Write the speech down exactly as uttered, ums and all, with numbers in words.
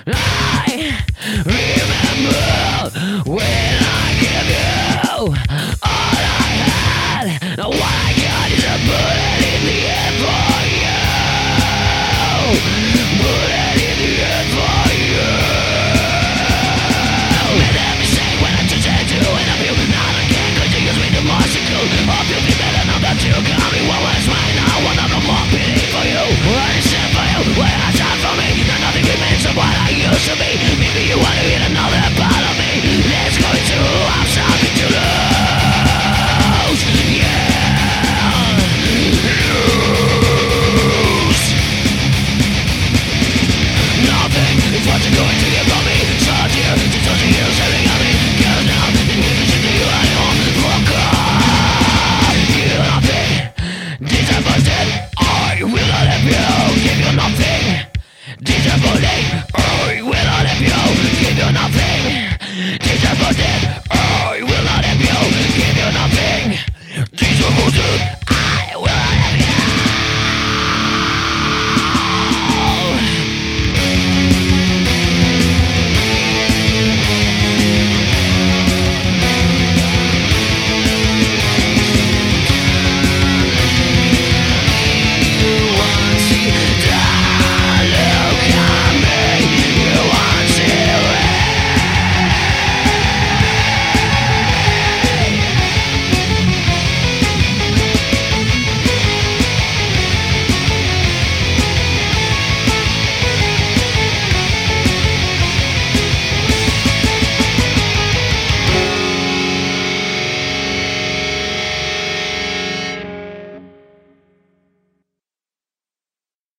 I remember when I gave you all I had. What I got is a bullet in the head for you. Bullet in the head for you. Made a mistake when I tried to interview. Not again, cause you use me to marsupial. Hope you'll be better now that you got me. What was mine? I want no more pity for you. What is it for you? What has done for me? Now nothing remains of what I used to be. Maybe you want to hit another part of me. Let's go into who I'm starting to lose. Yeah, lose. Nothing is what you're going to give